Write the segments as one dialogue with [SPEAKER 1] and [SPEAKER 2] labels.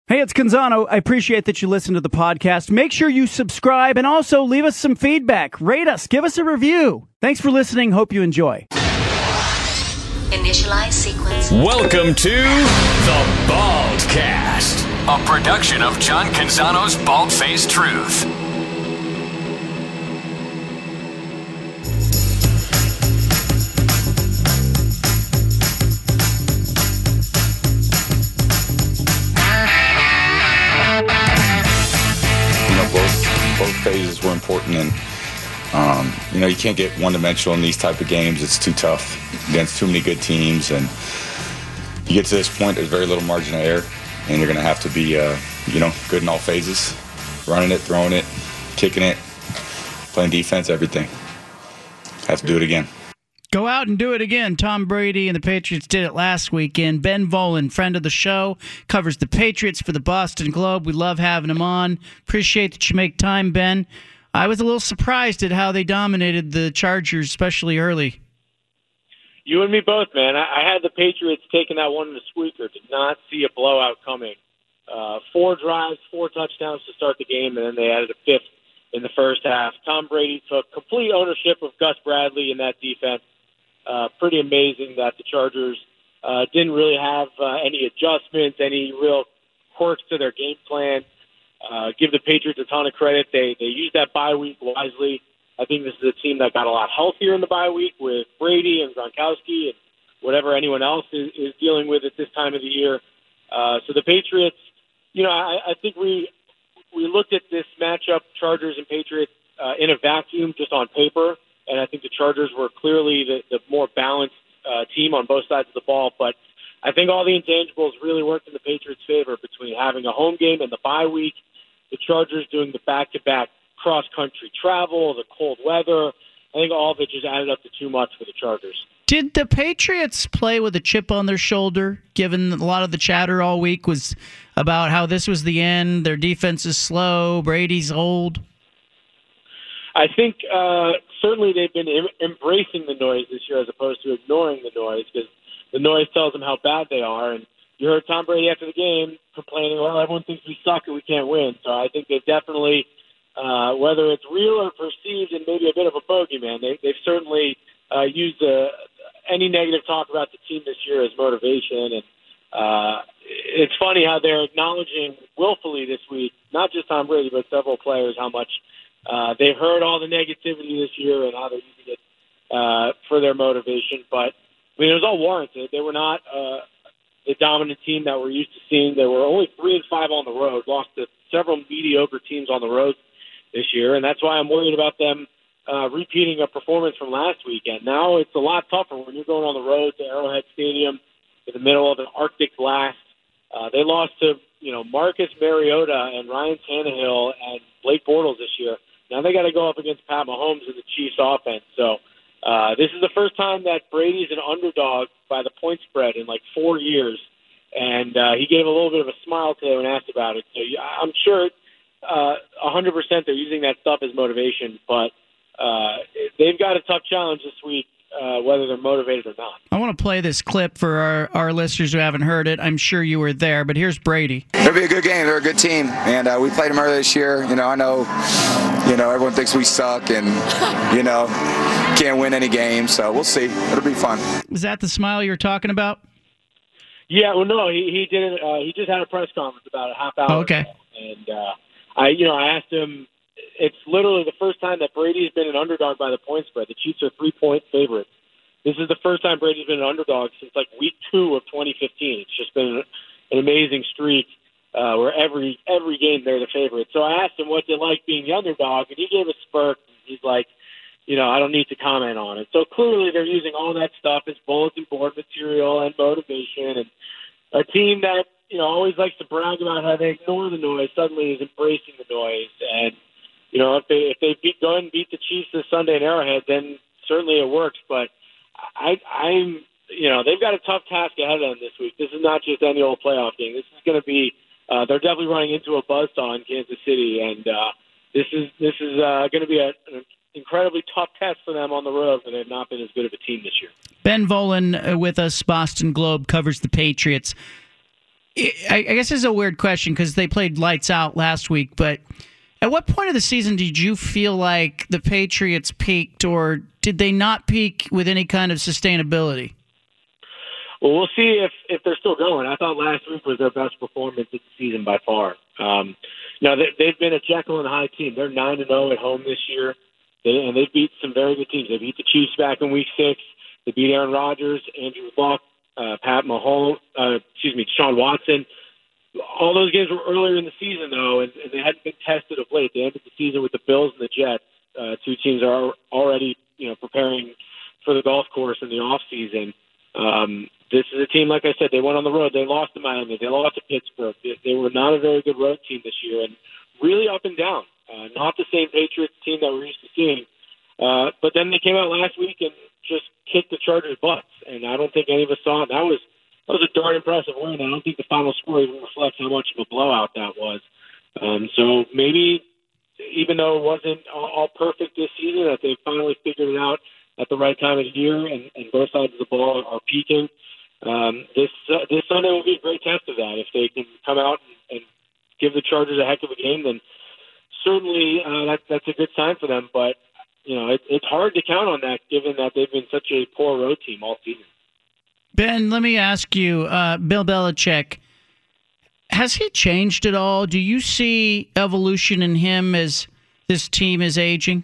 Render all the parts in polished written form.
[SPEAKER 1] Hey, it's Canzano. I appreciate that you listen to the podcast. Make sure you subscribe and also leave us some feedback. Rate us. Give us a review. Thanks for listening. Hope you enjoy.
[SPEAKER 2] Initialize sequence.
[SPEAKER 3] Welcome to The Baldcast, a production of John Canzano's Bald-Faced Truth.
[SPEAKER 4] Both phases were important, and you can't get one-dimensional in these type of games. It's too tough against too many good teams, and you get to this point, there's very little margin of error, and you're going to have to be, good in all phases, running it, throwing it, kicking it, playing defense, everything. Have to do it again.
[SPEAKER 1] Go out and do it again. Tom Brady and the Patriots did it last weekend. Ben Volin, friend of the show, covers the Patriots for the Boston Globe. We love having him on. Appreciate that you make time, Ben. I was a little surprised at how they dominated the Chargers, especially early.
[SPEAKER 5] You and me both, man. I had the Patriots taking that one in the squeaker. Did not see a blowout coming. 4 drives, 4 touchdowns to start the game, and then they added a 5th in the first half. Tom Brady took complete ownership of Gus Bradley in that defense. Pretty amazing that the Chargers didn't really have any adjustments, any real quirks to their game plan. Give the Patriots a ton of credit. They used that bye week wisely. I think this is a team that got a lot healthier in the bye week with Brady and Gronkowski and whatever anyone else is dealing with at this time of the year. So the Patriots, I think we looked at this matchup, Chargers and Patriots, in a vacuum just on paper. And I think the Chargers were clearly the more balanced team on both sides of the ball. But I think all the intangibles really worked in the Patriots' favor between having a home game and the bye week, the Chargers doing the back-to-back cross-country travel, the cold weather. I think all of it just added up to too much for the Chargers.
[SPEAKER 1] Did the Patriots play with a chip on their shoulder, given a lot of the chatter all week was about how this was the end, their defense is slow, Brady's old?
[SPEAKER 5] I think certainly they've been embracing the noise this year as opposed to ignoring the noise, because the noise tells them how bad they are. And you heard Tom Brady after the game complaining, well, everyone thinks we suck and we can't win. So I think they've definitely, whether it's real or perceived and maybe a bit of a bogeyman, they've certainly used any negative talk about the team this year as motivation. And it's funny how they're acknowledging willfully this week, not just Tom Brady, but several players, how much they've heard all the negativity this year and how they're using it for their motivation. But, I mean, it was all warranted. They were not the dominant team that we're used to seeing. They were only 3-5 on the road, lost to several mediocre teams on the road this year, and that's why I'm worried about them repeating a performance from last weekend. Now it's a lot tougher when you're going on the road to Arrowhead Stadium in the middle of an Arctic blast. They lost to, Marcus Mariota and Ryan Tannehill and Blake Bortles this year. Now they got to go up against Pat Mahomes and the Chiefs offense. So this is the first time that Brady's an underdog by the point spread in like 4 years. And he gave a little bit of a smile today when asked about it. So I'm sure 100% they're using that stuff as motivation. But they've got a tough challenge this week, whether they're motivated or not.
[SPEAKER 1] I want to play this clip for our listeners who haven't heard it. I'm sure you were there, but here's Brady.
[SPEAKER 6] It'll be a good game. They're a good team, and we played them earlier this year. I know, everyone thinks we suck and, can't win any games, so we'll see. It'll be fun.
[SPEAKER 1] Is that the smile you're talking about?
[SPEAKER 5] Yeah, well, no, he didn't. He just had a press conference about a half hour
[SPEAKER 1] okay.
[SPEAKER 5] ago, and I asked him. It's literally the first time that Brady's been an underdog by the point spread. The Chiefs are 3-point favorites. This is the first time Brady's been an underdog since like week 2 of 2015. It's just been an amazing streak where every game they're the favorite. So I asked him what's it like being the underdog, and he gave a spurt. He's like, I don't need to comment on it. So clearly they're using all that stuff as bulletin board material and motivation. And a team that always likes to brag about how they ignore the noise suddenly is embracing the noise. And if they go and beat the Chiefs this Sunday in Arrowhead, then certainly it works. But they've got a tough task ahead of them this week. This is not just any old playoff game. This is going to be they're definitely running into a buzzsaw in Kansas City, and this is going to be an incredibly tough test for them on the road, but they've not been as good of a team this year.
[SPEAKER 1] Ben Volin with us, Boston Globe, covers the Patriots. I guess this is a weird question because they played lights out last week, but at what point of the season did you feel like the Patriots peaked, or did they not peak with any kind of sustainability?
[SPEAKER 5] Well, we'll see if they're still going. I thought last week was their best performance of the season by far. Now, they've been a Jekyll and Hyde team. They're 9-0 at home this year, and they beat some very good teams. They beat the Chiefs back in Week 6. They beat Aaron Rodgers, Andrew Luck, Pat Mahomes, Deshaun Watson. All those games were earlier in the season, though, and they hadn't been tested of late. They ended the season with the Bills and the Jets. Two teams are already, preparing for the golf course in the off season. This is a team, like I said, they went on the road. They lost to Miami. They lost to Pittsburgh. They were not a very good road team this year, and really up and down. Not the same Patriots team that we're used to seeing. But then they came out last week and just kicked the Chargers' butts, and I don't think any of us saw it. That was a darn impressive win. I don't think the final score even reflects how much of a blowout that was. So maybe, even though it wasn't all perfect this season, that they finally figured it out at the right time of the year, and both sides of the ball are peaking. This Sunday will be a great test of that. If they can come out and give the Chargers a heck of a game, then certainly that's a good sign for them. But it's hard to count on that, given that they've been such a poor road team all season.
[SPEAKER 1] Ben, let me ask you, Bill Belichick, has he changed at all? Do you see evolution in him as this team is aging?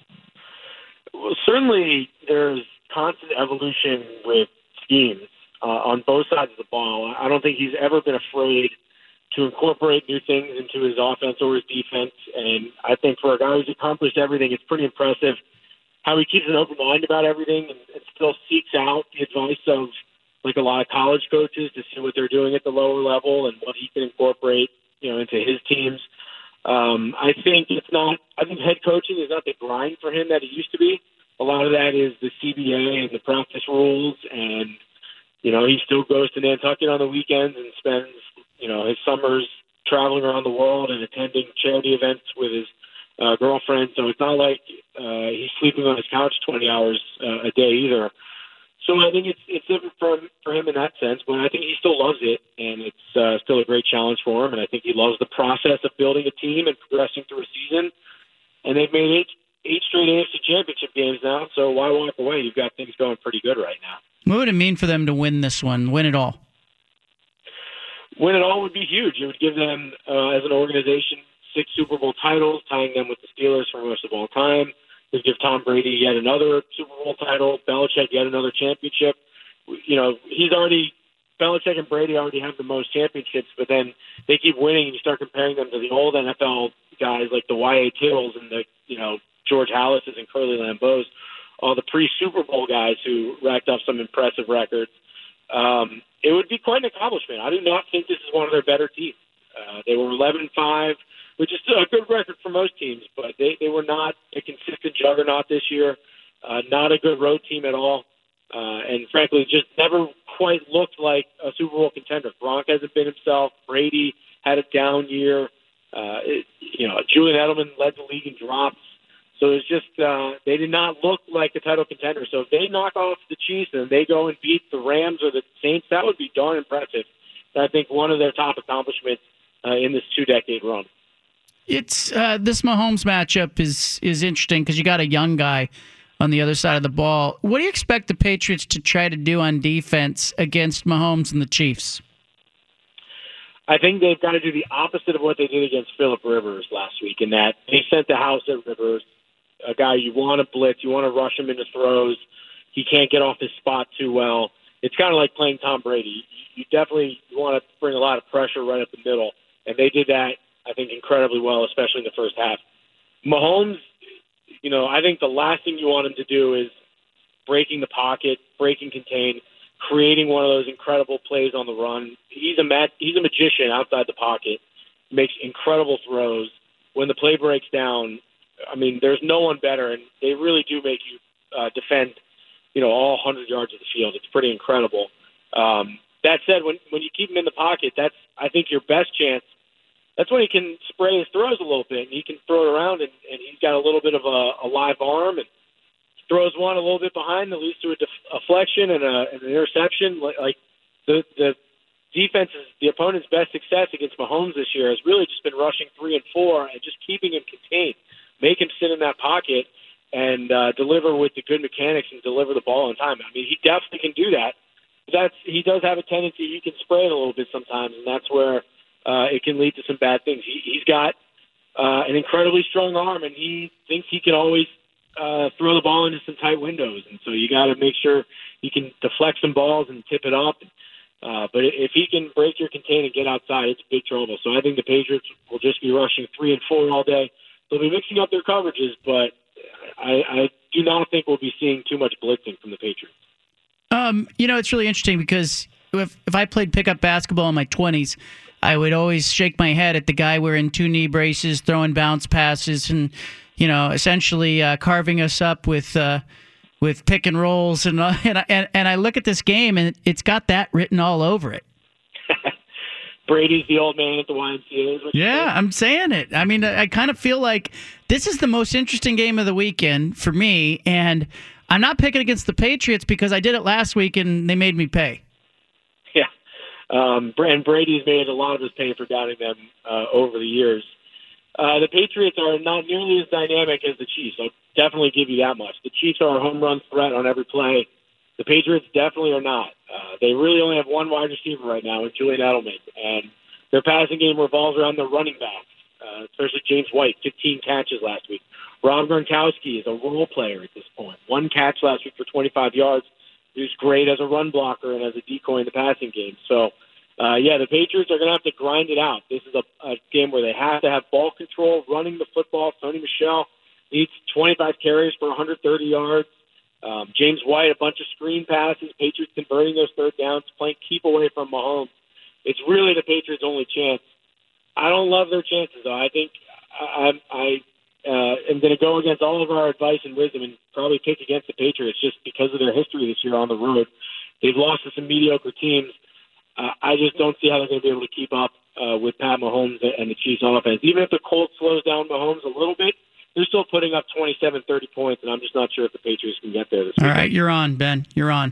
[SPEAKER 5] Well, certainly there's constant evolution with schemes on both sides of the ball. I don't think he's ever been afraid to incorporate new things into his offense or his defense. And I think for a guy who's accomplished everything, it's pretty impressive how he keeps an open mind about everything and still seeks out the advice of a lot of college coaches to see what they're doing at the lower level and what he can incorporate, into his teams. I think head coaching is not the grind for him that it used to be. A lot of that is the CBA and the practice rules, and he still goes to Nantucket on the weekends and spends his summers traveling around the world and attending charity events with his girlfriend. So it's not like he's sleeping on his couch 20 hours a day either. So I think it's different for him in that sense, but I think he still loves it, and it's still a great challenge for him. And I think he loves the process of building a team and progressing through a season. And they've made eight straight AFC Championship games now, so why walk away? You've got things going pretty good right now.
[SPEAKER 1] What would it mean for them to win this one, win it all?
[SPEAKER 5] Win it all would be huge. It would give them, as an organization, 6 Super Bowl titles, tying them with the Steelers for most of all time. It would give Tom Brady yet another Super Bowl title, Belichick yet another championship. Belichick and Brady already have the most championships, but then they keep winning, and you start comparing them to the old NFL guys like the Y.A. Tittles and the, George Hallases and Curly Lambeaus, all the pre-Super Bowl guys who racked up some impressive records. It would be quite an accomplishment. I do not think this is one of their better teams. They were 11-5, which is still a good record for most teams, but they were not a consistent juggernaut this year, not a good road team at all, and frankly just never quite looked like a Super Bowl contender. Gronk hasn't been himself. Brady had a down year. Julian Edelman led the league in drops. So it's just they did not look like a title contender. So if they knock off the Chiefs and they go and beat the Rams or the Saints, that would be darn impressive. And I think one of their top accomplishments in this 2-decade run.
[SPEAKER 1] It's this Mahomes matchup is interesting because you got a young guy on the other side of the ball. What do you expect the Patriots to try to do on defense against Mahomes and the Chiefs?
[SPEAKER 5] I think they've got to do the opposite of what they did against Phillip Rivers last week, in that they sent the house at Rivers, a guy you want to blitz, you want to rush him into throws. He can't get off his spot too well. It's kind of like playing Tom Brady. You definitely want to bring a lot of pressure right up the middle, and they did that, I think, incredibly well, especially in the first half. Mahomes, I think the last thing you want him to do is breaking the pocket, breaking contain, creating one of those incredible plays on the run. He's a magician outside the pocket, makes incredible throws. When the play breaks down, there's no one better, and they really do make you defend, all 100 yards of the field. It's pretty incredible. That said, when you keep him in the pocket, that's, I think, your best chance. That's when he can spray his throws a little bit, and he can throw it around, and he's got a little bit of a live arm, and throws one a little bit behind that leads to a deflection and an interception. Like the defense is the opponent's best success against Mahomes this year has really just been rushing 3 and 4 and just keeping him contained, make him sit in that pocket and deliver with the good mechanics and deliver the ball on time. I mean, he definitely can do that. He does have a tendency, he can spray it a little bit sometimes, and that's where it can lead to some bad things. He's got an incredibly strong arm, and he thinks he can always throw the ball into some tight windows. And so you got to make sure he can deflect some balls and tip it up. But if he can break your contain and get outside, it's big trouble. So I think the Patriots will just be rushing 3 and 4 all day. They'll be mixing up their coverages, but I do not think we'll be seeing too much blitzing from the Patriots.
[SPEAKER 1] It's really interesting because if I played pickup basketball in my 20s, I would always shake my head at the guy wearing 2 knee braces, throwing bounce passes, and essentially carving us up with pick and rolls. And I look at this game, and it's got that written all over it.
[SPEAKER 5] Brady's the old man at the YMCA.
[SPEAKER 1] Yeah, I'm saying it. I mean, I kind of feel like this is the most interesting game of the weekend for me, and I'm not picking against the Patriots because I did it last week and they made me pay.
[SPEAKER 5] Yeah. And Brady's made a lot of us pay for doubting them over the years. The Patriots are not nearly as dynamic as the Chiefs. I'll definitely give you that much. The Chiefs are a home run threat on every play. The Patriots definitely are not. They really only have one wide receiver right now, with Julian Edelman, and their passing game revolves around the running backs, especially James White, 15 catches last week. Rob Gronkowski is a role player at this point. 1 catch last week for 25 yards. He was great as a run blocker and as a decoy in the passing game. So, the Patriots are going to have to grind it out. This is a game where they have to have ball control, running the football. Sony Michel needs 25 carries for 130 yards. James White, a bunch of screen passes. Patriots converting those third downs, playing keep away from Mahomes. It's really the Patriots' only chance. I don't love their chances, though. I think I am going to go against all of our advice and wisdom and probably pick against the Patriots just because of their history this year on the road. They've lost to some mediocre teams. I just don't see how they're going to be able to keep up with Pat Mahomes and the Chiefs offense. Even if the Colts slows down Mahomes a little bit, they're still putting up 27, 30 points, and I'm just not sure if the Patriots can get there this week.
[SPEAKER 1] All right, you're on, Ben. You're on.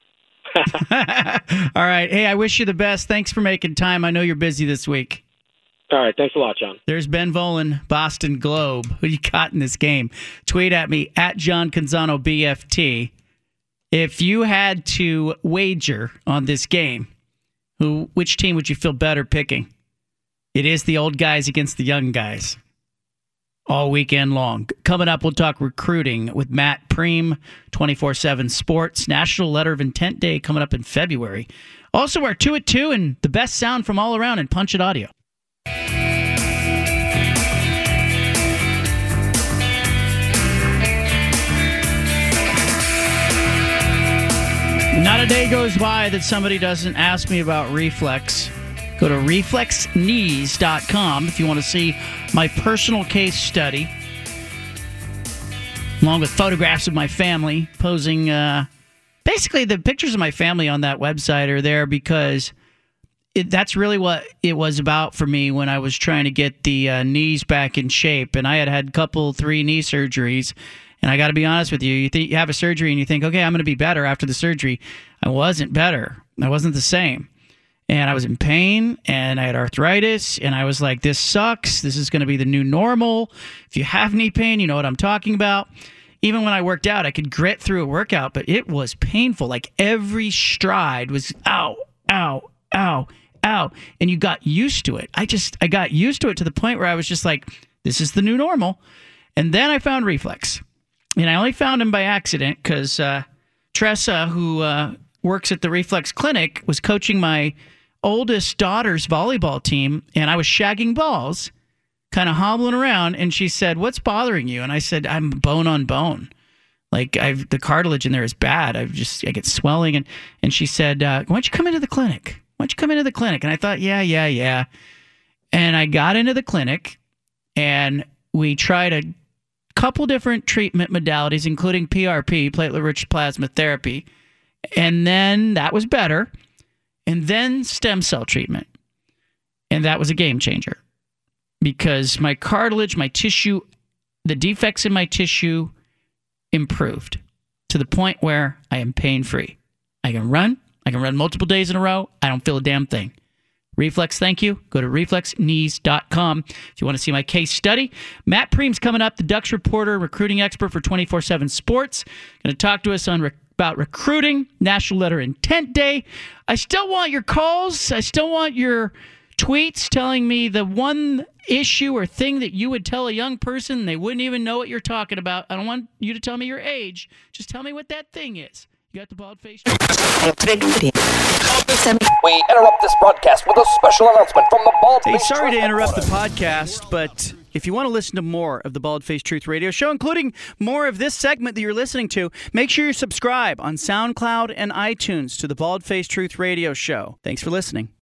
[SPEAKER 1] All right. Hey, I wish you the best. Thanks for making time. I know you're busy this week.
[SPEAKER 5] All right. Thanks a lot, John.
[SPEAKER 1] There's Ben Volin, Boston Globe. Who you got in this game? Tweet at me, at John Canzano BFT. If you had to wager on this game, which team would you feel better picking? It is the old guys against the young guys. All weekend long. Coming up, we'll talk recruiting with Matt Preem, 24/7 Sports. National Letter of Intent Day coming up in February. Also, our 2 at 2 and the best sound from all around in Punch It Audio. Not a day goes by that somebody doesn't ask me about Reflex. Go to reflexknees.com if you want to see my personal case study, along with photographs of my family posing. Basically, the pictures of my family on that website are there because that's really what it was about for me when I was trying to get the knees back in shape. And I had 3 knee surgeries. And I got to be honest with you, you have a surgery and you think, okay, I'm going to be better after the surgery. I wasn't better. I wasn't the same. And I was in pain, and I had arthritis, and I was like, this sucks. This is going to be the new normal. If you have knee pain, you know what I'm talking about. Even when I worked out, I could grit through a workout, but it was painful. Like every stride was ow, ow, ow, ow. And you got used to it. I got used to it to the point where I was just like, this is the new normal. And then I found Reflex. And I only found him by accident because Tressa, who works at the Reflex Clinic, was coaching my oldest daughter's volleyball team, and I was shagging balls, kind of hobbling around, and she said, "What's bothering you?" And I said, "I'm bone on bone. Like the cartilage in there is bad. I get swelling." And she said, "Why don't you come into the clinic? Why don't you come into the clinic?" And I thought, yeah. And I got into the clinic, and we tried a couple different treatment modalities, including PRP, platelet-rich plasma therapy. And then that was better. And then stem cell treatment. And that was a game changer. Because my cartilage, my tissue, the defects in my tissue improved to the point where I am pain-free. I can run, I can run multiple days in a row. I don't feel a damn thing. Reflex, thank you. Go to reflexknees.com if you want to see my case study. Matt Preem's coming up, the Ducks reporter, recruiting expert for 24/7 Sports. Going to talk to us about recruiting, National Letter Intent Day. I still want your calls. I still want your tweets telling me the one issue or thing that you would tell a young person and they wouldn't even know what you're talking about. I don't want you to tell me your age. Just tell me what that thing is. You got the bald face?
[SPEAKER 2] We interrupt this broadcast with a special announcement from the Bald Face.
[SPEAKER 1] Hey, sorry to interrupt the podcast, but if you want to listen to more of the Bald Face Truth Radio Show, including more of this segment that you're listening to, make sure you subscribe on SoundCloud and iTunes to the Bald Face Truth Radio Show. Thanks for listening.